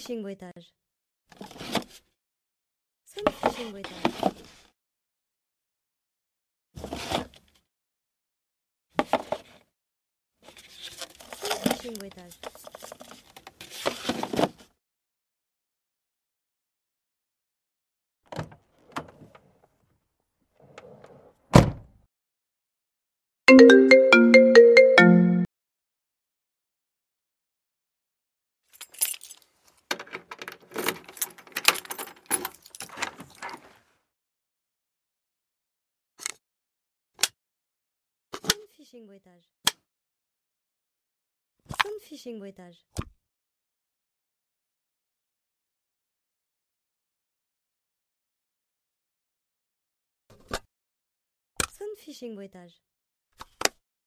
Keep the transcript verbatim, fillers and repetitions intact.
Sunfishing bruitage. Sunfishing bruitage. Sunfishing bruitage. Sunfishing bruitage. Sunfishing bruitage. Sunfishing bruitage.